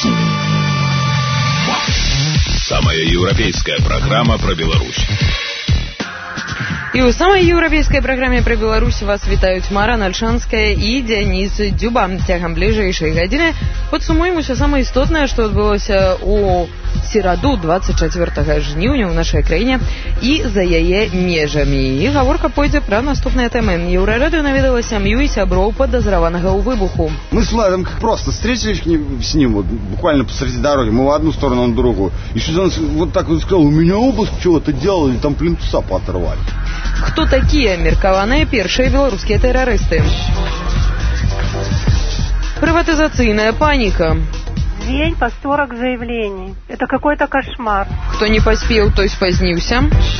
Самая европейская программа про Беларусь. І ў самай еўрапейскай праграме пра Беларусь вас вітаюць Мара Нальшанская і Дзяніс Дзюба. Цягам бліжэйшай гадзіны падсумуем усё самае істотнае, што адбылося ў сераду 24 жніўня ў нашай краіне і за яе межамі. І гаворка пойдзе пра наступныя тэмы. Еўрарадыё наведала сям'ю і сяброў падазраванага ў выбуху. Мы с Владом просто встретились с ним вот, буквально посреди дороги. Мы в одну сторону, он в другую. И что-то он вот так вот сказал: у меня обыск чего-то делали, там плинтуса пооторвали. Хто такія меркаваныя першыя беларускія тэрарысты? Прыватызацыйная паніка. День по 40 заявлений. Это какой-то кошмар. Кто не поспел, той спозднился.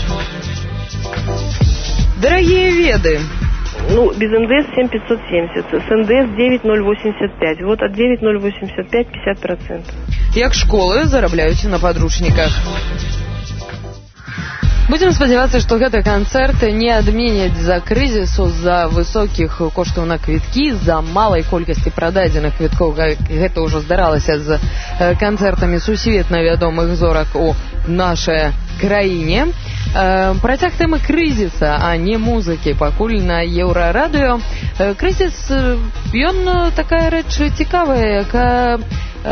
Дорогие веды. Ну, без НДС 7570, с НДС 9085. Вот от 9085 50%. Як школы зарабляюць на подручниках. Будем спадзявацца, што гэты канцэрт не адменяць з-за крызісу, з-за высокіх коштаў на квіткі, з-за малай колькасці прададзеных квіткоў. Гэта ўжо здаралася з канцэртамі сусветна вядомых зорак у нашай краіне. Працяг тэмы крызіса, а не музыкі, пакуль на Еўрарадыё. Крызіс, ён такая рэч цікавая, якая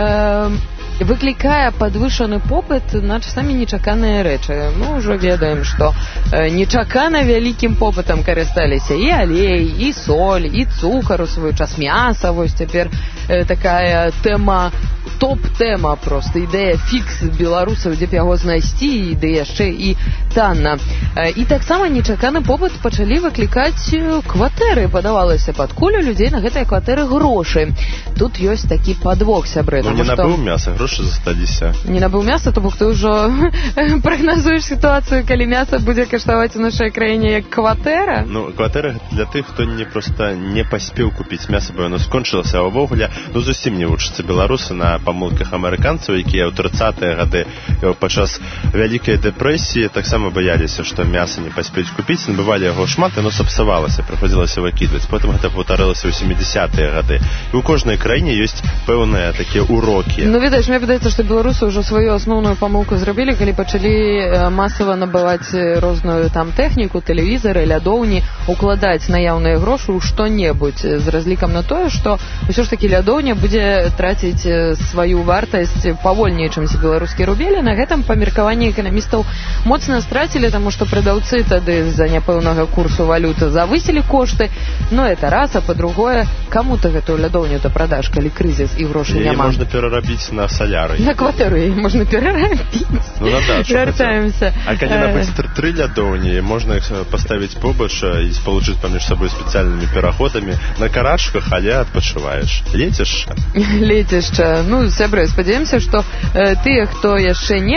выклікае падвышаны попыт на часамі нечаканыя рэчы. Мы ўжо ведаем, што нечакана вялікім попытам карысталіся і алей, і соль, і цукар у свой час, мяса. Вось цяпер такая тэма, топ-тэма проста, ідэя фікс беларусаў, дзе б яго знайсці, ды яшчэ і танна. І таксама нечаканы попыт пачалі выклікаць кватэры, падавалася, пад кулю людзей на гэтыя кватэры грошы. Тут ёсць такі падвох, сябры. Ну, не набыў мяса, грошы засталіся. Не набыў мяса, то бок ты ўжо прагназуеш сітуацыю, калі мяса будзе каштаваць у нашай краіне як кватэра? Ну, кватэра для тых, хто просто не паспеў купіць мяса, бо яно скончылася, а ўвогуле, ну, зусім не вучацца беларусы на памылках амерыканцаў, якія ў 30-е гады падчас вялікай дэпрэсіі таксама баяліся, што мяса не паспеюць купіць, набывалі яго шмат, яно сапсавалася, прыходзілася выкідваць. Потым гэта паўтарылася ў 70-е гады. І ў кожнай краіне ёсць пэўныя такія урокі. Ну, ведаеш, мне падаецца, што беларусы ўжо сваю асноўную памылку зрабілі, калі пачалі масава набываць розную там тэхніку, тэлевізары, лядоўні, укладаць наяўныя грошы ў што-небудзь з разлікам на тое, што ўсё ж такі лядоўня будзе траціць сваю вартасць павольней, чымся беларускі рубель. На гэтым па меркаванні эканамістаў моцна страцілі, таму што прадаўцы тады з-за няпэўнага курсу валюты завысілі кошты. Ну, это раз, а па-другое, каму-то гэтую лядоўню-то прадаш, калі крызіс і грошай няма. Яе можна перарабіць на саляры. На кватэру яе можна перарабіць. Ну, на дачу. Вяртаемся. А калі набыць 3 лядоўні, можна іх паставіць побач і спалучыць паміж сабой спецыяльнымі пераходамі на карачках, але адпачываеш. Лецішча. Лецішча. Ну, сябры, спадзяёмся, што тыя, хто яшчэ не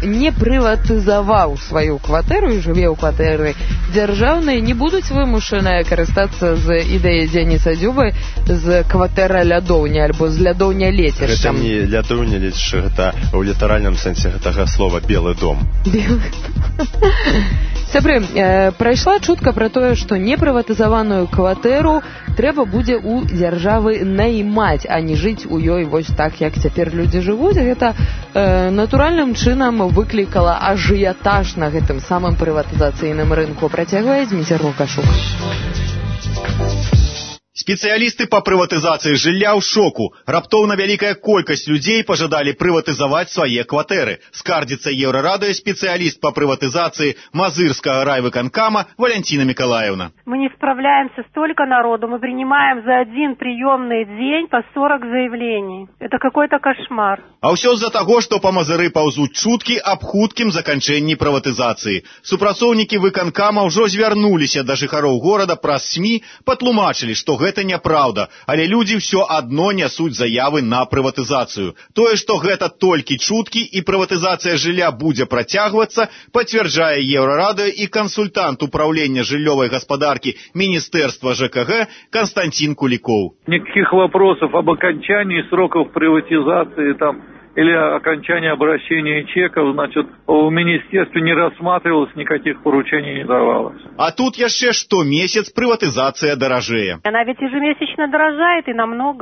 прыватызаваў сваю кватэру і жыве ў кватэры дзяржаўнай, не будуць вымушаныя карыстацца з ідэяй Дзяніса Дзюбы з кватэра лядоўня альбо з лядоўня лецішча. Гэта не лядоўня лецішча, гэта ў літаральным сэнсе гэтага слова белы дом. Сябры, прайшла чутка пра тое, што непрыватызаваную кватэру трэба будзе ў дзяржавы наймаць, а не жыць у ёй вось так, як цяпер людзі жывуць. Гэта натуральным чынам выклікала ажыятаж на гэтым самым прыватызацыйным рынку. Працягвае Дзміцер Лукашук. Спецыялісты па прыватызацыі жылля ў шоку. Раптоўна вялікая колькасць людзей пажадалі прыватызаваць свае кватэры. Скардзіцца Еўрарадыё спецыяліст па прыватызацыі Мазырскага райвыканкама Валентина Миколаевна. Мы не справляемся, столько народу. Мы принимаем за один приемный день по 40 заявлений. Это какой-то кошмар. А ўсё з-за таго, што па Мазыры паўзуць чуткі аб хуткім заканчэнні прыватызацыі. Супрацоўнікі выканкама ўжо звярнуліся да жыхароў горада праз СМІ, патлумачылі, што гэта няправда, але людзі ўсё адно нясуць заявы на прыватызацыю. Тое, што гэта толькі чуткі і прыватызацыя жылля будзе працягвацца, пацвярджае Еўрарадыё і кансультант управлення жыллёвай гаспадаркі Министерства ЖКГ Константин Куликов. Никаких вопросов об окончании сроков приватизации или окончания обращения чеков, значит, в министерстве не рассматривалось, никаких поручений не давалось. А тут яшчэ штомесяц прыватызацыя даражэе. Она ведь ежемесячно дорожает и намного.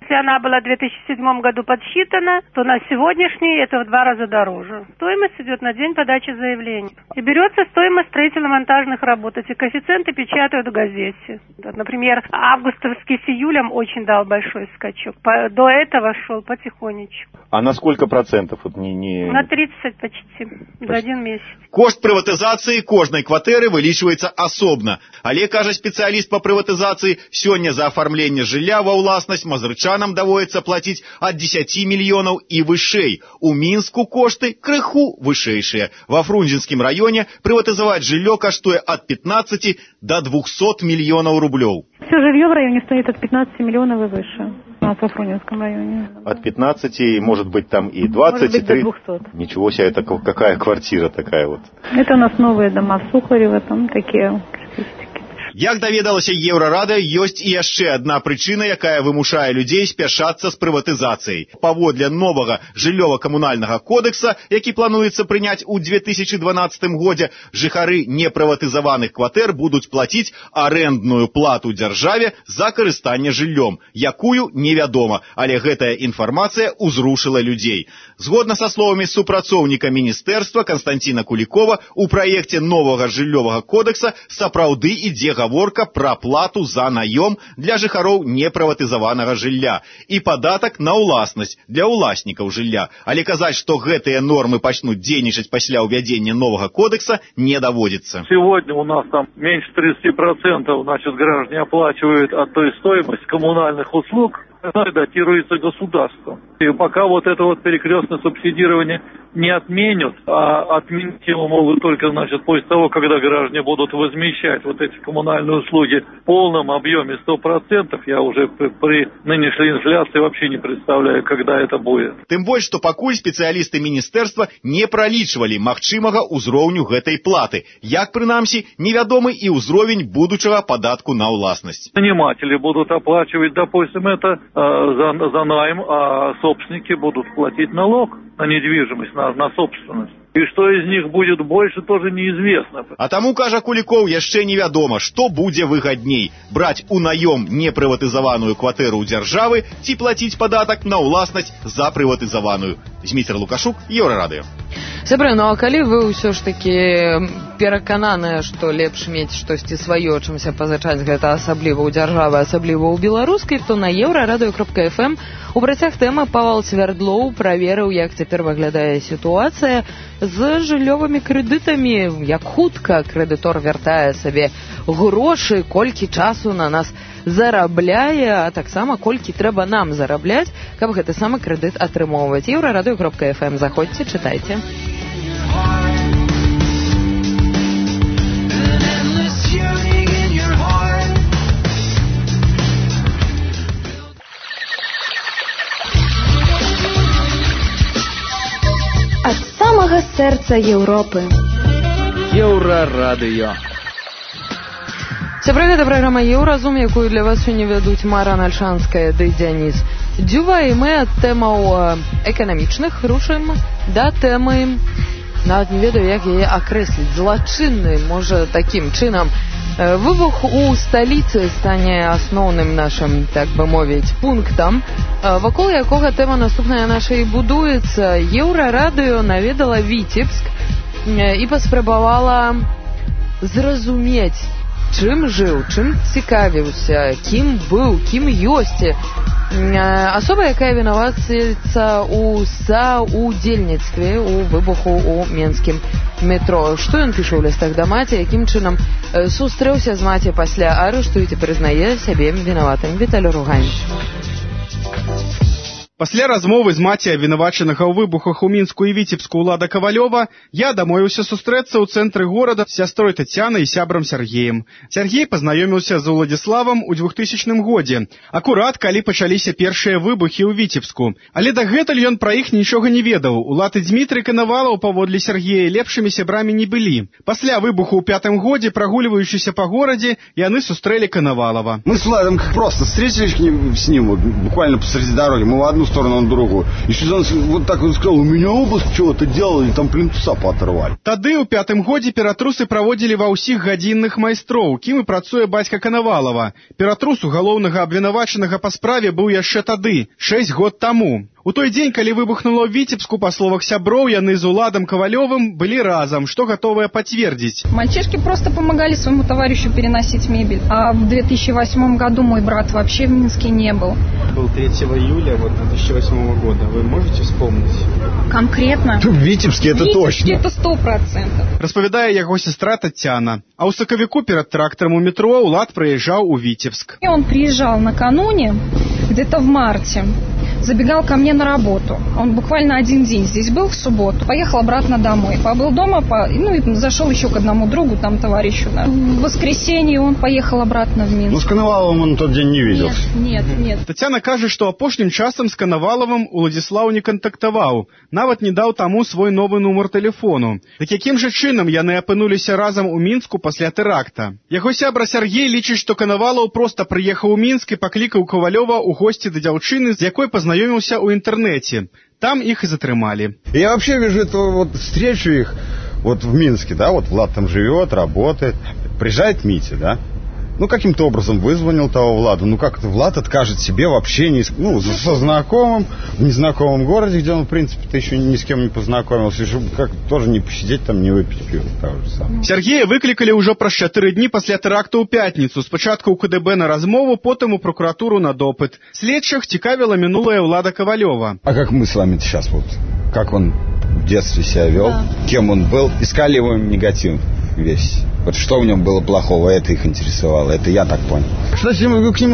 Если она была в 2007 году подсчитана, то на сегодняшний это в 2 раза дороже. Стоимость идет на день подачи заявления. И берется стоимость строительно-монтажных работ. Эти коэффициенты печатают в газете. Вот, например, августовский с июлем очень дал большой скачок. До этого шел потихонечку. А на сколько процентов? На 30 почти. За 1 месяц. Кошт прыватызацыі кожнай кватэры вылічваецца асобна. Але, кажа спецыяліст па прыватызацыі, сёння за афармленне жылля ва ўласнасць мазырчанам даводзіцца плаціць ад 10 мільёнаў і вышэй. У Мінску кошты крыху вышэйшыя. Ва Фрунзенскім раёне прыватызаваць жыллё каштуе ад 15 до 200 мільёнаў рублёў. Все жилье в районе стоит от 15 миллионов и выше. У нас во Фрунзенском районе. От 15, может быть, там и 20, может быть, и 30. До 200. Ничего себе, это какая квартира такая вот? Это у нас новые дома в Сухарево, там такие характеристики. Як даведалася Еўрарадыё, ёсць і яшчэ адна прычына, якая вымушае людзей спяшацца з прыватызацыяй. Паводле новага жыллёва-камунальнага кодекса, які плануецца прыняць у 2012 годзе, жыхары непрыватызаваных кватэр будуць плаціць арэндную плату дзяржаве за карыстанне жыллём, якую невядома, але гэтая інфармацыя ўзрушыла людзей. Згодна са словамі супрацоўніка міністэрства Константина Куликова, у праекце новага жыллёвага кодекса сапраўды ідзе гаворка пра плату за наём для жыхароў непрыватызаванага жылля і падатак на ўласнасць для ўласнікаў жылля. Але казаць, што гэтыя нормы пачнуць дзейнічаць пасля ўвядзення новага кодекса, не даводзіцца. Сегодня у нас там меньше 30%, значит, граждане оплачивают от той стоимости коммунальных услуг, которая датируется государством. И пока вот это вот перекрестное субсидирование не отменят, а отменить его могут только, значит, после того, когда граждане будут возмещать вот эти коммунальные услуги в полном объеме 100%, я уже при нынешней инфляции вообще не представляю, когда это будет. Тым больш, што пакуль спецыялісты міністэрства не пралічвалі магчымага ўзроўню гэтай платы. Як, прынамсі, невядомы і ўзровень будучага падатку на ўласнасць. Наниматели будут оплачивать, допустим, это за найм, а собственники будут платить налог на недвижимость, на собственность. И что из них будет больше, тоже неизвестно. А таму, кажа Куликов, яшчэ невядома, што будзе выгадней – браць у наём непрыватызаваную кватэру ў дзяржавы ці плаціць падатак на ўласнасць за прыватызаваную. Зміцер Лукашук, Еўрарадыё. Сябры, ну а калі вы ўсё ж такі перакананыя, што лепш мець штосьці сваё, чымся пазычаць гэта асабліва ў дзяржавы, асабліва ў беларускай, то на еўрарадыё.фм у працяг тэмы Павал Свердлоў праверыў, як цяпер выглядае сітуацыя з жыллёвымі крэдытамі, як хутка крэдытор вяртае сабе грошы, колькі часу на нас зарабляе, а таксама колькі трэба нам зарабляць, каб гэты самы крэдыт атрымоўваць. Еўрарадыё.фм, заходзьце, чытайце. Ад самага сэрца Еўропы. Еўрарадыё. Сябры, гэта праграма «Еўразум», якую для вас сёння вядуць Мара Нальшанская ды Дзяніс Дзюва, і мы ад тэмаў эканамічных рушым да тэмы, нават не ведаю, як яе акрэсліць, злачыннай, можа, такім чынам. Выбух у сталіцы стане асноўным нашым, так бы мовіць, пунктам, вакол якога тэма наступная наша і будуецца. Еўрарадыё наведала Віцебск і паспрабавала зразумець, чым жыў, чым цікавіўся, кім быў, кім ёсць асоба, якая вінаваціцца ў саўдзельніцтве ў выбуху ў менскім метро. Што ён піша ў лістах да маці, якім чынам сустрэўся з маці пасля арышту і прызнае сябе вінаватым. Віталь Ругань. Пасля размовы з маці абвінавачанага ў выбухах у Мінску і Віцебску Улада Кавалёва я дамовіўся сустрэцца ў цэнтры горада з сястрой Тацянай і сябрам Сергеем. Сергей пазнаёміўся з Уладзіславам у 2000 годзе, акурат калі пачаліся першыя выбухі ў Віцебску. Але дагэтуль ён пра іх нічога не ведаў. Улад і Дзмітрый Канавалаў паводле Сергея лепшымі сябрамі не былі. Пасля выбуху ў 5-м годзе, прагульваючыся па горадзе, яны сустрэлі Канавалова. Мы с Владом просто встретились с ним буквально посреди дороги. Мы в одну сторону, он в другую. И Сюзан вот так вот сказал, у меня обыск чего-то делали, там плинтуса пооторвали. Тады ў 5-м годзе ператрусы праводзілі ва ўсіх гадзінных майстроў, кім і працуе бацька Канавалова. Ператрус у галоўнага абвінавачанага па справе быў яшчэ тады, 6 год таму. У той дзень, калі выбухнула ў Віцебску, па словах сяброў, яны з Уладом Ковалевым былі разом, что готовые подтвердить. Мальчишки просто помогали своему товарищу переносить мебель. А в 2008 году мой брат вообще в Минске не был. Был 3 июля 2008 года. Вы можете вспомнить? Конкретно? В Витебске это точно. Это 100%. Распавядае яго сестра Татьяна. А ў сакавіку перед трактором у метро Улад приезжал у Витебск. И он приезжал накануне, где-то в марте. Забегал ко мне на работу. Он буквально 1 день здесь был в субботу. Поехал обратно домой. Побыл дома, и зашел еще к одному другу, там товарищу. Да. В воскресенье он поехал обратно в Минск. Ну, с Коноваловым он тот день не виделся. Нет. Татьяна кажа, што апошнім часам з Канаваловым Уладзіслаў не кантактаваў, нават не даў таму свой новы нумар тэлефону. Так якім жа чынам яны апынуліся разам у Мінску пасля тэракта? Яго сябра Сергей лічыць, што Канавалов проста прыехаў у Мінск і паклікаў Ковалёва ў госці да дзяўчыны, з якой познаёмился у интернете. Там их и затрымали. Я вообще вижу эту вот встречу их вот в Минске, да, вот Влад там живет, работает. Приезжает Митя, да. Ну, каким-то образом вызвонил того Влада. Ну, как это Влад откажет себе в общении со знакомым в незнакомом городе, где он, в принципе-то, еще ни с кем не познакомился, чтобы как тоже не посидеть там, не выпить пиво. Сергея выкликали уже праз 4 дні пасля тэракту ў пятніцу. Спачатку ў КДБ на размову, потом у прокуратуру на допыт. Следчых цікавила минулое Влада Ковалева. А как мы с вами сейчас вот, как он в детстве себя вел, да. Кем он был, искали его негатив весь. Вот что в нем было плохого, это их интересовало, это я так понял. Кстати, мы к нему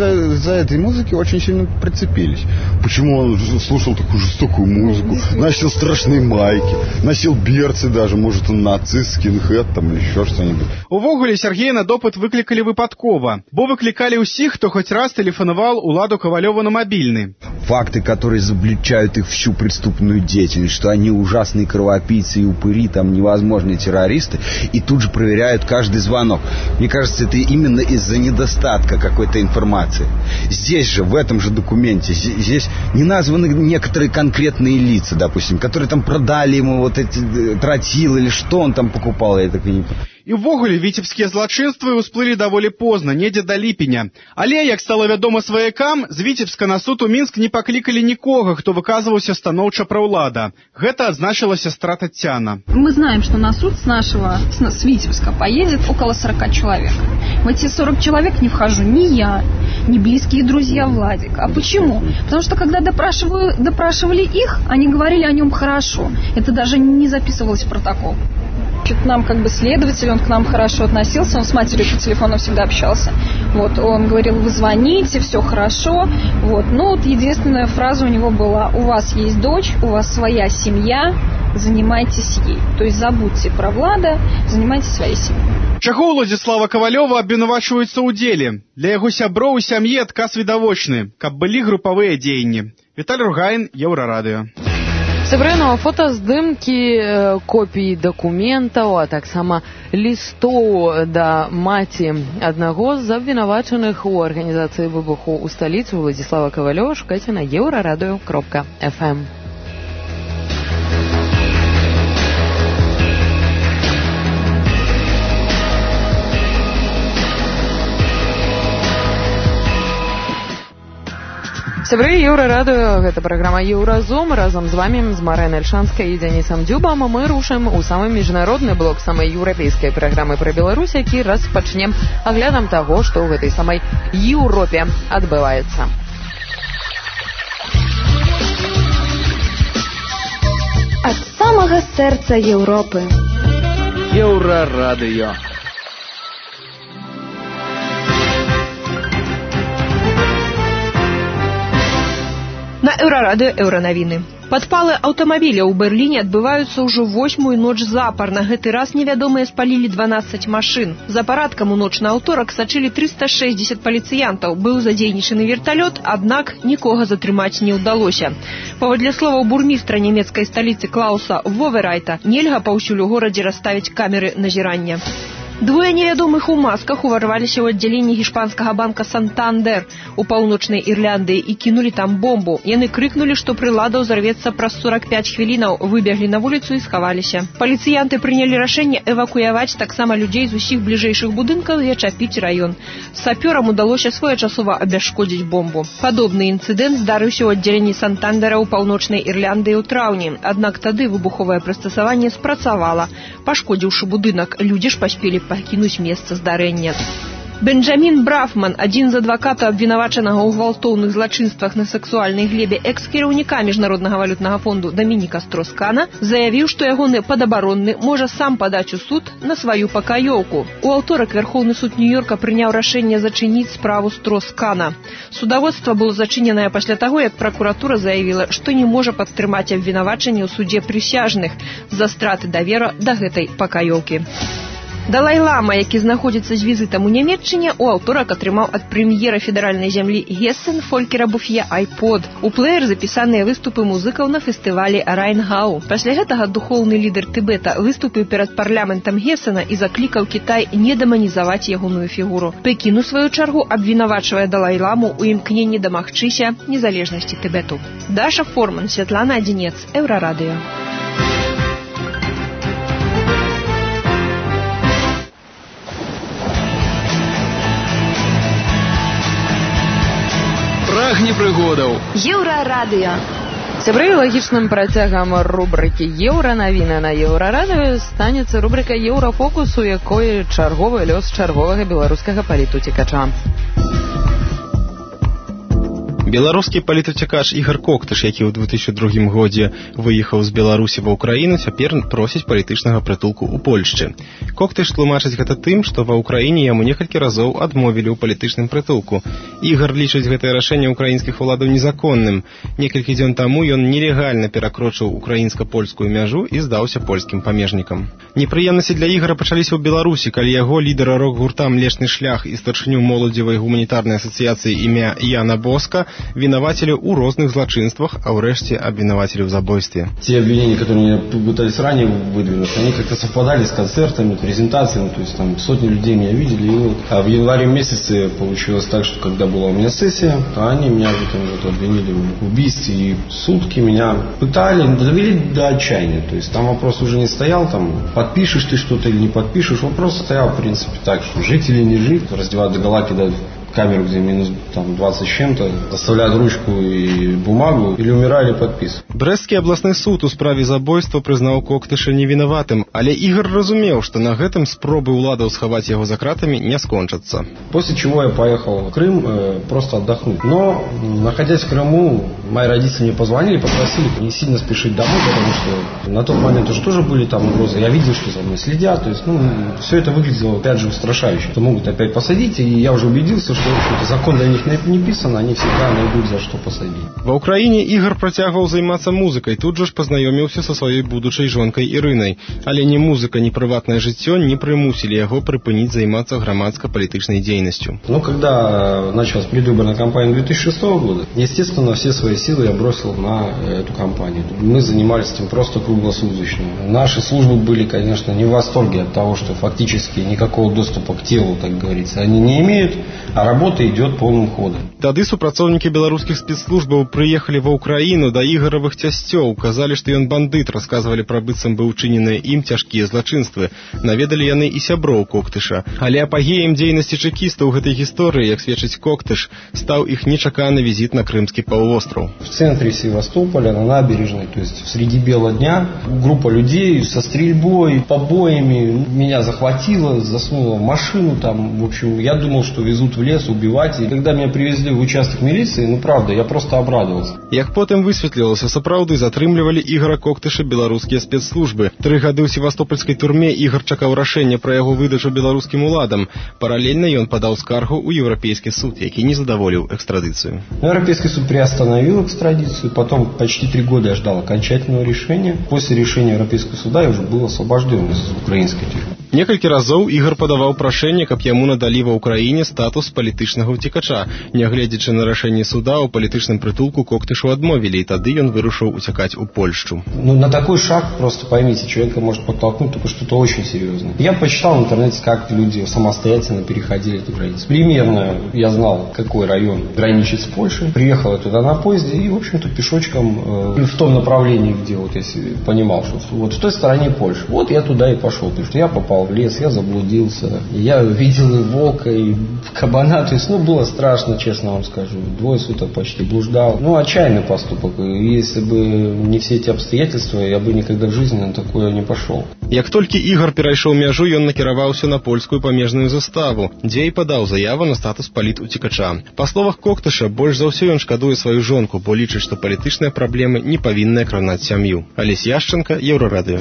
за этой музыки очень сильно прицепились. Почему он слушал такую жестокую музыку, носил страшные майки, носил берцы даже, может он нацист, скинхед там или еще что-нибудь. Увогуле Сергея на допыт выкликали выпадкова, бо выкликали усіх, кто хоть раз телефоновал Уладу Ковалеву на мобильный. Факты, которые изобличают их всю преступную деятельность, что они ужасные кровопийцы и упыри, там невозможные террористы, и тут же проверяют каждый звонок. Мне кажется, это именно из-за недостатка какой-то информации. Здесь же, в этом же документе, здесь не названы некоторые конкретные лица, допустим, которые там продали ему вот эти тротилы или что он там покупал, я так и не понимаю. І ўвогуле віцебскія злачынствы ўсплылі даволі позна, недзе да ліпеня. Але, як стала вядома сваякам, з Віцебска на суд у Мінск не паклікалі нікога, хто выказваўся станоўча пра ўлада. Гэта адзначыла сестра Татьяна. Мы знаем, что на суд с Витебска поедет около 40 человек. В эти 40 человек не вхожу ни я, ни близкие друзья Владика. А почему? Потому что когда допрашивали их, они говорили о нем хорошо. Это даже не записывалось в протокол. Нам как бы следователь, он к нам хорошо относился, он с матерью по телефону всегда общался. Вот, он говорил, вы звоните, все хорошо. Вот, ну вот единственная фраза у него была: у вас есть дочь, у вас своя семья, занимайтесь ей. То есть забудьте про Влада, занимайтесь своей семьей. Чаго Уладзіслава Ковалёва абвінавачваюцца ў деле? Для яго сяброў і сям'і адказ відавочны, каб былі групавыя дзеянні. Віталь Ругайн, Еўрарадыё. Сабрано фотаздымкі, копіі дакументаў, а таксама лістоў да маці аднаго з абвінавачаных у арганізацыі выбуху ў сталіцы Уладзіслава Ковалёва шукайце на euradio.fm. Сябры Еўрарадыё, гэта праграма Еўразум. Разам з вамі, з Марэнай Альшанскай і Дзянісам Дзюбам, мы рушым у самы міжнародны блок самай еўрапейскай праграмы пра Беларусь, які распачнем аглядам таго, што ў гэтай самай Еўропе адбываецца. Ад самага сэрца Еўропы. Еўрарадыё. На Еўрарадыё еўранавіны. Падпалы аўтамабіля ў Берліне адбываюцца ўжо 8-ю ноч запар. На гэты раз невядомыя спалілі 12 машын. За парадкам у ноч на аўторак сачылі 360 паліцыянтаў. Быў задзейнічаны верталёт, аднак нікога затрымаць не ўдалося. Паводле словаў бурмістра нямецкай сталіцы Клауса Воверайта, нельга паўсюль у горадзе расставіць камеры назірання. Двое невядомых у масках уварваліся ў аддзяленне гішпанскага банка «Сантандер» у паўночнай Ірландыі і кінулі там бомбу. Яны крыкнулі, што прылада ўзарвецца праз 45 хвілінаў, выбеглі на вуліцу і схаваліся. Паліцыянты прынялі рашэнне эвакуяваць таксама людзей з усіх бліжэйшых будынкаў і ачапіць раён. Сапёрам удалося своечасова абясшкодзіць бомбу. Падобны інцыдэнт здарыўся ў аддзяленні «Сантандера» ў паўночнай Ірландыі ў траўні. Аднак тады выбуховае прыстасаванне спрацавала, пашкодзіўшы будынак. Людзі ж паспелі пакінуць месца здарэння. Бенджамін Брафман, адзін з адвакатаў абвінавачанага ў гвалтоўных злачынствах на сексуальнай глебе экс-кіраўніка Міжнароднага валютнага фонду Дамініка Строс-Кана, заявіў, што ягоны падабаронны можа сам падаць у суд на сваю пакаёўку. У аўторак Верхоўны суд Нью-Йорка прыняў рашэнне зачыніць справу Строс-Кана. Судаводства было зачыненае пасля таго, як пракуратура заявіла, што не можа падтрымаць абвінавачанне ў судзе прысяжных за страты даверу да гэтай пакаёўкі. Далай-лама, які знаходзіцца з візітам у Нямецчыне, у аўторак атрымаў ад прэм'ера федэральнай зямлі Гессен Фолькера Буфье iPod. У плеер запісаныя выступы музыкаў на фестывалі Райнгау. Пасля гэтага духоўны лідар Тыбета выступіў перад парламентам Гессена і заклікаў Кітай не дэманізаваць ягоную фігуру. Пекін, у сваю чаргу, абвінавачвае Далай-ламу ў імкненні дамагчыся незалежнасці Тыбету. Даша Форман, Святлана Адзінец, Еўрарадыё. Прагне прыгодаў. Еўрарадыё. Сябры, лагічным працягам рубрыкі «Еўранавіны» на Еўрарадыё станецца рубрыка «Еўрафокус», у якой чарговы лёс чарговага беларускага палітуцікача. Беларускі палітуцікач Ігар Коктыш, які ў 2002 годзе выехаў з Беларусі ва ўкраіну, цяпер просіць палітычнага прытулку ў Польшчы. Коктыш тлумачыць гэта тым, што ва ўкраіне яму некалькі разоў адмовілі ў палітычным прытулку. Ігар лічыць гэтае рашэнне ўкраінскіх уладаў незаконным. Некалькі дзён таму ён нелегальна перакрочыў украінска-польскую мяжу і здаўся польскім памежнікам. Непрыемнасці для Ігара пачаліся ў Беларусі, калі яго лідара рок-гурта «Млечны шлях» і старшыню моладзевай гуманітарнай асацыяцыі імя Яна Боска винователи у розных злочинствах, а урэшце обвинуватели в забойстве. Те обвинения, которые мне пытались ранее выдвинуть, они как-то совпадали с концертами, презентациями, то есть там сотни людей меня видели. И вот. А в январе месяце получилось так, что когда была у меня сессия, то они меня обвинили в убийстве, и сутки меня пытали, довели до отчаяния. То есть там вопрос уже не стоял, там подпишешь ты что-то или не подпишешь, вопрос стоял в принципе так, что жить или не жить, раздевать догола, кидать камеру, где минус 20 с чем-то, заставляют ручку и бумагу, или умирали подпис. Брэсцкі абласны суд у справе забойства прызнаў Коктыша невінаватым, але Ігар разумеў, што на гэтым спробы ўладаў схаваць яго за кратамі не скончацца. После чего я поехал в Крым просто отдохнуть. Но, находясь в Крыму, мои родители мне позвонили, попросили не сильно спешить домой, потому что на тот момент уж тоже были там угрозы. Я видел, что за мной следят, то есть, все это выглядело, опять же, устрашающе. Что могут опять посадить, и я уже убедился, что закон для них не писан, они всегда найдут за что посадить. Ва ўкраіне Ігар працягваў займацца музыкай, тут жа ж пазнаёміўся са сваёй будучай жонкай Ірынай. Але ні музыка, ні прыватнае жыццё не прымусілі яго прыпыніць займацца грамадска-палітычнай дзейнасцю. Когда началась предвыборная кампания 2006 года, естественно, все свои силы я бросил на эту кампанию. Мы занимались этим просто круглосуточно. Наши службы были, конечно, не в восторге от того, что фактически никакого доступа к телу, так говорится, они не имеют, а работа идет полным ходом. Тады супрацоўнікі беларускіх спецслужбаў прыехалі ва ўкраіну да Ігаравых цясцёў, казалі, што ён бандыт, расказвалі пра быццам бы учыненыя ім цяжкія злачынствы. Наведалі яны і сяброў Коктыша. Але апагеем дзейнасці чэкістаў у гэтай гісторыі, як сведчыць Коктыш, стаў іх нечаканы візіт на Крымскі паўвостраў. В центре Севастополя, на набережной, то есть среди бела дня, группа людей со стрельбой, побоями меня захватила, засунула в машину там, в общем, я думал, что везут в лес убивать. И когда меня привезли в участок милиции, правда, я просто обрадовался. Як потым высветлілася, сапраўды затрымлівалі Ігара Коктыша беларускія спецслужбы. 3 гады ў севастопольскай турме Ігар чакаў рашэння пра яго выдачу беларускім уладам. Паралельна ён падаў скаргу ў Еўрапейскі суд, які не задаволіў экстрадыцыю. Европейский суд приостановил экстрадицию, потом почти 3 года я ждал окончательного решения. После решения Европейского суда я уже был освобожден из украинской тюрьмы. Некалькі разоў Ігар падаваў прашэнне, каб яму надалі ва ўкраіне статус палітычнага ўцекача. Нягледзячы на рашэнне суда, у палітычным прытулку Коктышу адмовілі, і тады ён вырушыў уцякаць у Польшчу. На такой шаг, просто поймите, человека может подтолкнуть только что-то очень серьезное. Я почитал в интернете, как люди самостоятельно переходили эту границу. Примерно я знал, какой район граничит с Польшей. Приехал я туда на поезде и, в общем-то, пешочком в том направлении, где вот я понимал, что вот в той стороне Польши. Вот я туда и пошел, потому что я попал в лес, я заблудился, я видел и волка, и кабана, то есть, было страшно, честно вам скажу. 2 суток почти блуждал. Отчаянный поступок. И если бы не все эти обстоятельства, я бы никогда в жизни на такое не пошел. Як толькі Ігар перайшоў мяжу, ён накіраваўся на польскую памежную заставу, дзе і падаў заяву на статус палітуцекача. Па словах Коктыша, больш за ўсё ён шкадуе сваю жонку, бо лічыць, што палітычныя праблемы не павінны кранаць сям'ю. Алесь Яшченко, Еўрарадыё.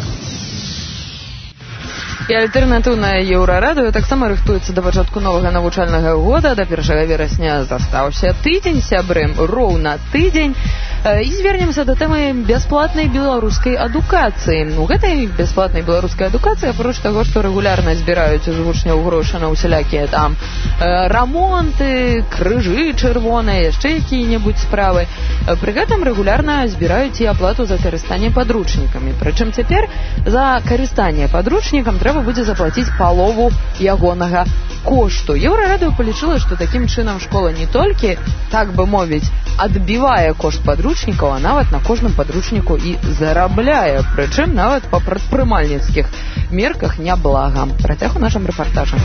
І альтэрнатыўнае Еўрарадыё таксама рыхтуецца да пачатку новага навучальнага года. Да 1 верасня застаўся тыдзень, сябры, роўна тыдзень. І звернемся да тэмы бясплатнай беларускай адукацыі. У гэтай бясплатнай беларускай адукацыі, апроч таго, што рэгулярна збіраюць з вучняў грошы на усялякія там рамонты, крыжы чырвоныя, яшчэ якія-небудзь справы, пры гэтым рэгулярна збіраюць і аплату за карыстанне падручнікамі. Прычым цяпер за карыстанне падручнікам трэба будзе заплаціць палову ягонага кошту. Еўрарадыё палічыла, што такім чынам школа не толькі, так бы мовіць, адбівае кошт падручнікаў, а нават на кожным падручніку і зарабляе, прычым нават па прадпрымальніцкіх мерках няблага. Працяг у нашым рэпартажы.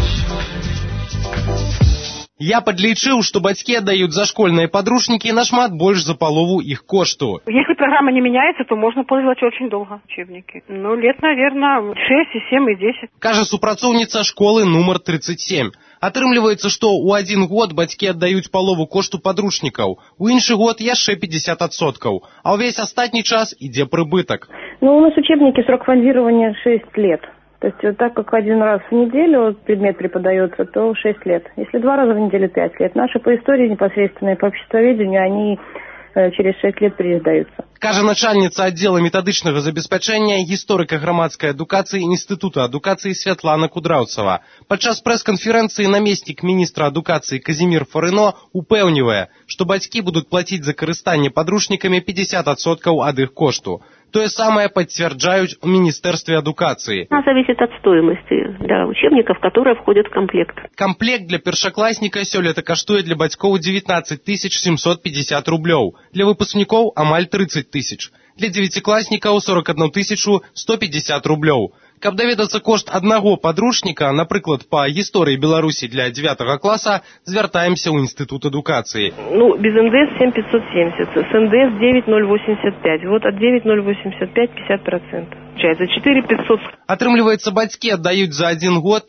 Я подлічыў, што бацькі аддаюць за школьные подручники нашмат больше за полову их кошту. Если программа не меняется, то можно пользоваться очень долго учебники. Лет, наверное, 6, и 7, и 10. Кажа супрацоўніца школы нумар 37. Атрымліваецца, што ў один год бацькі аддаюць палову кошту подручникаў, у іншы год яшчэ 50%, а ўвесь астатні час ідзе прыбытак. У нас учебники срок фондирования 6 лет. То есть вот так как 1 раз в неделю предмет преподается, то 6 лет. Если 2 раза в неделю 5 лет. Наши по истории непосредственно и по обществоведению, они через 6 лет переиздаются. Кажа начальница отдела методычнага забеспячэння гісторыка грамадскай адукацыі Інстытута адукацыі Святлана Кудраўцава. Падчас прэс-канферэнцыі намеснік міністра адукацыі Казімір Фарыно упэўнівае, што бацькі будуць плаціць за карыстанне падручнікамі 50% ад іх кошту. То же самое подтверждают в Министерстве адукации. Она зависит от стоимости для учебников, которые входят в комплект. Комплект для першаклассника сёлета каштуе для бацькоў 19 750 рублёў, для выпускников амаль 30 тысяч, для девятиклассников 41 150 рублёў. Каб даведацца кошт аднаго падручніка, напрыклад, па гісторыі Беларусі для 9 класа, звяртаемся ў Інстытут адукацыі. Без НДС 7570, с НДС 9085. Вот от 9085 50%. За 4500. Атрымліваецца, бацькі аддаюць за 1 год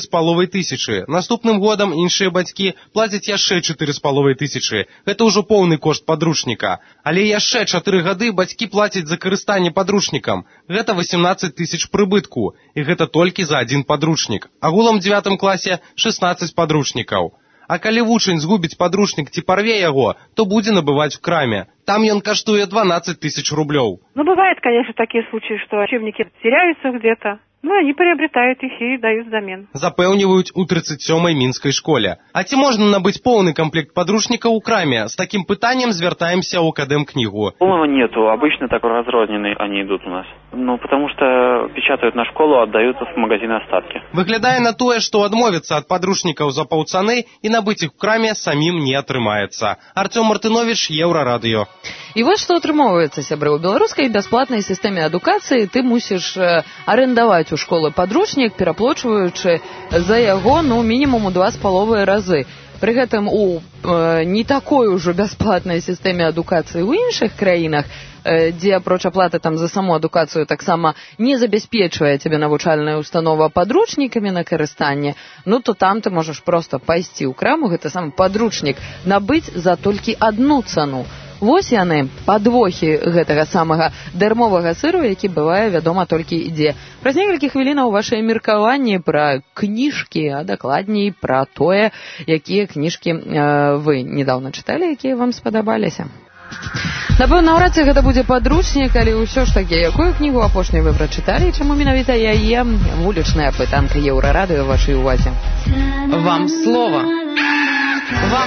4500. Наступным годам іншыя бацькі плацяць яшчэ 4500. Гэта ўжо поўны кошт падручніка. Але яшчэ 4 гады бацькі плацяць за карыстанне падручнікам. Гэта 18 000 прыбытку. І гэта толькі за 1 падручнік. Агулам в 9 класе 16 падручнікаў. А калі вучань згубіць падручнік ці парве яго, то будзе набываць в краме. Там ён каштуе 12 000 рублёў. Бывают, конечно, такие случаи, что учебники теряются где-то. Они приобретают их и дают взамен. Запэўніваюць у 37-й мінскай школе. А ці можна набыць поўны комплект подручника у краме? С таким пытанием звяртаемся ў Акадэмкнігу. По-моему, нету. Обычно так разрозненные они идут у нас. Потому что печатают на школу, отдаются в магазины остатки. Выглядае на тое, што адмовіцца ад падручнікаў за паўцаны і набыць іх у краме самім не атрымаецца. Артём Мартынович, Еўрарадыё. І вось што атрымоўваецца, сябры. У беларускай бясплатнай сістэме адукацыі ты мусіш арендаваць у школы падручнік, пераплочваючы за яго, мінімум у 2,5 разы. Пры гэтым у не такой ужо бясплатнай сістэме адукацыі ў іншых краінах, дзе апроч аплаты за саму адукацыю таксама не забяспечвае цябе навучальная установа падручнікамі на карыстанне, то там ты можаш проста пайсці ў краму, гэта сам падручнік набыць за толькі адну цану. Вось яны, падвохі гэтага самага дармовага сыру, які бывае, вядома, толькі ідзе. Праз некалькі хвілінаў вашыя меркаванні пра кніжкі, а дакладней пра тое, якія кніжкі вы недаўна чыталі, якія вам спадабаліся. Напэўна, наўрад ці гэта будзе падручнік, але ўсё ж такі, якую кнігу апошнюю вы прачыталі, і чаму менавіта яе? Вулічная пытанка Еўрарадыё вашай увазе. Вам слова. Вам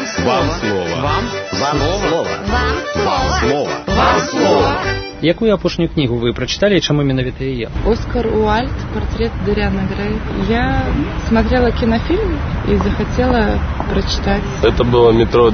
слова. Якую апошнюю кнігу вы прочитали и чему менавіта ее? Оскар Уальд, портрет Дориана Грея. Я смотрела кинофильм и захотела прочитать. Это было «Метро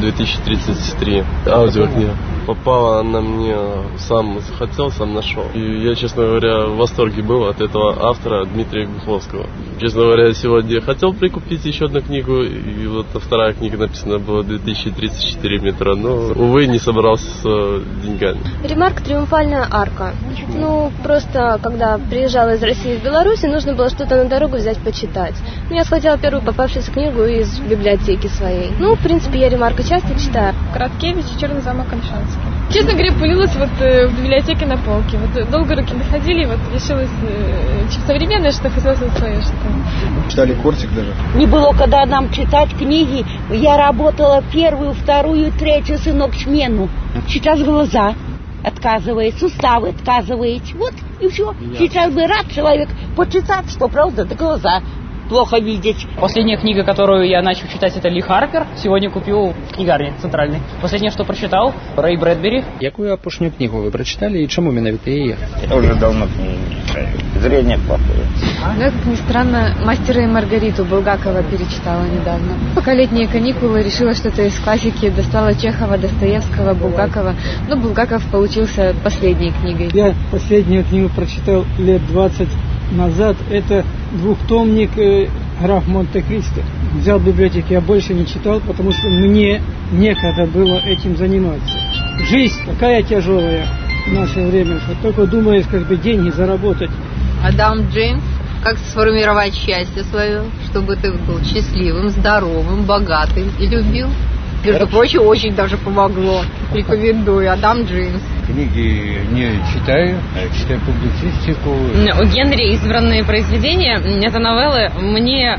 2033», аудиокнига. Попала она мне, сам захотел, сам нашел. И я, честно говоря, в восторге был от этого автора Дмитрия Гуховского. Честно говоря, сегодня хотел прикупить еще одну книгу, и вот вторая книга написана была 2034 «Метро», но, увы, не собрался с деньгами. Ремарк «Триумфальная арка». Ну, просто, когда приезжала из России в Беларусь, нужно было что-то на дорогу взять почитать. Я схватила первую попавшуюся книгу из библиотеки своей. Ну, в принципе, я Ремарка часто читаю. Краткевич и «Черный замок Камчанский». Честно говоря, появилась вот в библиотеке на полке. Вот долго руки находили, вот решилось современное, что хотелось свое что-то. Читали «Кортик» даже? Не было, когда нам читать книги. Я работала первую, вторую, третью, сынок, смену. Сейчас глаза отказывает, суставы отказывает. Вот и все. Сейчас бы рад человек почитать, что правда, да глаза плохо видеть. Последняя книга, которую я начал читать, это Ли Харпер. Сегодня купил в книгарне центральной. Последнее, что прочитал, Рэй Брэдбери. Якую апошнюю книгу вы прочитали и чему менавіта ее? Я уже давно книги не читаю. Зрение плохое. Я, как ни странно, «Мастера и Маргариту» Булгакова перечитала недавно. Пока летние каникулы, решила что-то из классики, достала Чехова, Достоевского, Булгакова. Но Булгаков получился последней книгой. Я последнюю книгу прочитал лет 20 назад. Это двухтомник «Граф Монте-Кристо». Взял в библиотеке, я больше не читал, потому что мне некогда было этим заниматься. Жизнь такая тяжелая в наше время, что только думаешь, как бы деньги заработать. Адам Джеймс, как сформировать счастье свое, чтобы ты был счастливым, здоровым, богатым и любил. Между прочим, очень даже помогло. Рекомендую. Адам Джеймс. Книги не читаю, читаю публицистику. У Генри избранные произведения, это новеллы, мне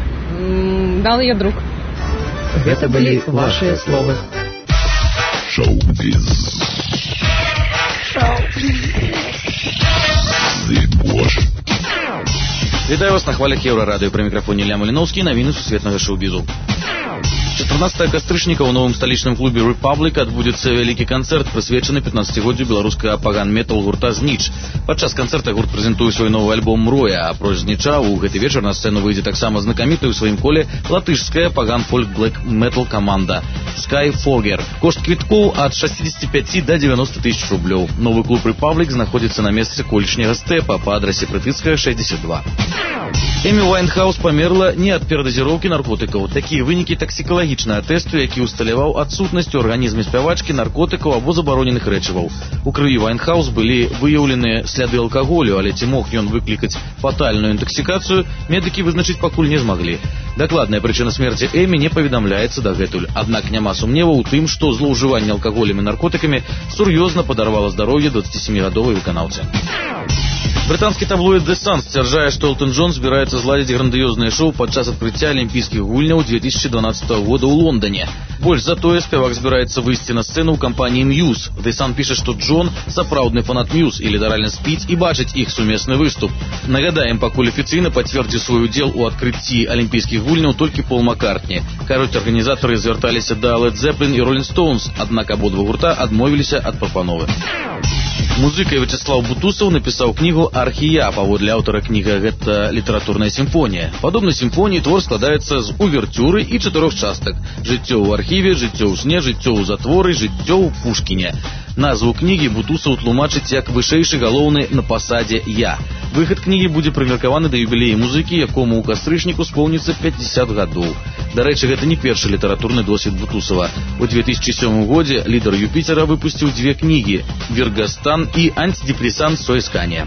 дал ее друг. Это были ваши слова. Шоу-биз. Вітаю вас на хвалях Еўрарадыё. Пры мікрафоне Ілля Маліноўскі, навіны сусветнага шоу-бізу. 14 кастрычніка ў новым сталічным клубе «Republic» адбудзецца вялікі канцэрт, прысвечаны 15-годдзю беларускага паган-метал гурта «Знич». Падчас канцэрта гурт прэзентуе свой новы альбом «Мроя», а апроч «Зніча» ў гэты вечар на сцэну выйдзе таксама знакамітая ў сваім коле латышская паган-фольк-блэк-метал каманда «Skyfogger». Кошт квіткоў ад 65 до 90 тысяч рублёў. Новы клуб «Republic» знаходзіцца на месцы колішняга стэпа па адрасе Прытыцкая, 62. Эмі Уайнхаус памерла не ад перадазіроўкі наркотыкаў. Такія вынікі таксікалагічнага тэсту, які ўсталяваў адсутнасць у арганізме спявачкі наркотыкаў або забароненых рэчываў. У крыві Вайнхаус былі выяўленыя сляды алкаголю, але ці мог ён выклікаць фатальную інтаксікацыю, медыкі вызначыць пакуль не змаглі. Дакладная прычына смерці Эмі не паведамляецца дагэтуль, аднак няма сумневаў у тым, што злоўжыванне алкаголем і наркотыкамі сур'ёзна падарвала здароўе 27-гадовай выканаўцы. Брытанскі таблоид The Sun сцвярджае, што Элтон Джон збіраецца зладзіць грандыёзнае шоу падчас адкрыцця алімпійскіх гульняў 2012 года ў Лондоне. Больш за тое, спявак збіраецца выйсці на сцэну ў кампаніі Muse. The Sun піша, што Джон сапраўдны фанат Muse і літаральна спіць і бачыць іх сумесны выступ. Нагадаем, пакуль афіцыйна пацвердзіў свой удзел у адкрыцці алімпійскіх гульняў толькі Пол Маккартні. Кажуць, арганізатары звярталіся да Led Zeppelin і Rolling Stones, аднак абодва гурта адмовіліся ад прапановы. Музыка Вячеслав Бутусаў напісаў кнігу «Архія». Паводле аўтара кніга гэта літаратурная сімфонія. Падобна сімфоніі твор складаецца з увертюры і 4 частак. Жыццё ў архіве, жыццё ў сне, жыццё ў затворы, жыццё ў Пушкіне. Назву кнігі Бутусаў тлумачыць як вышэйшы галоўны на пасадзе «Я». Выхад кнігі будзе прымеркаваны да юбілея музыкі, якому ў кастрычніку споўніцца 50 гадоў. Дарэчы, гэта не першы літаратурны досвед Бутусава. У 2007 годзе лідар Юпітера выпусціў 2 кнігі «Вергастан» і «Антидепрессант Соискания».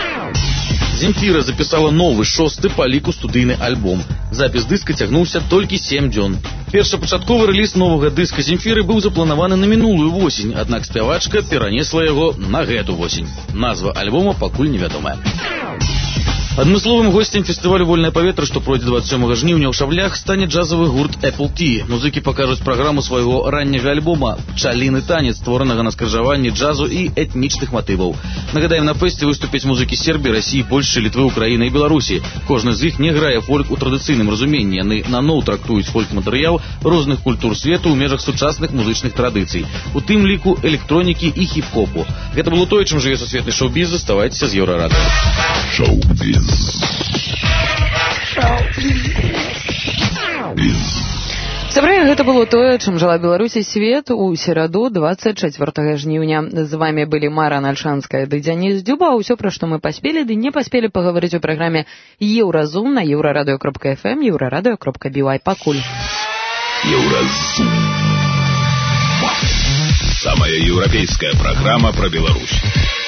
Земфіра запісала новы 6-й па ліку студыйны альбом. Запіс дыска цягнуўся толькі 7 дзён. Першапачатковы рэліз новага дыска Земфіры быў запланаваны на мінулую восень, аднак спявачка перанесла яго на гэту восень. Назва альбома пакуль невядомая. Адмысловым гостем фестывалю «Вольнае паветра», што пройдзе 27 жніўня ў Шавлях, стане джазавы гурт Apple Tea. Музыкі пакажуць праграму свайго ранняга альбома «Пчаліны танец», створанага на скрыжаванні джазу і этнічных матываў. Нагадаем, на фэсце выступяць музыкі Сербіі, Расіі, Польшчы, Літвы, Украіны і Беларусі. Кожны з іх не грае фольк у традыцыйным разуменні. Яны наноў трактуюць фольк-матэрыял розных культур свету ў межах сучасных музычных традыцый, у тым ліку электронікі і хіп-хопу. Гэта было тое, чым жыве сусветны шоу-біз. Заставайцеся з Еўрарадыё. Шоу-біз. Сябры, гэта было тое, чым жыла Беларусь і свет у сераду 24 жніўня. З вамі былі Мара Нальшанская ды Дзяніс Дзюба. Усё, пра што мы паспелі ды не паспелі пагаварыць у праграме Еўразум на еўрарадыё.фм, еўрарадыё.бівай. Пакуль. Еўразум. Самая еўрапейская программа про Беларусь.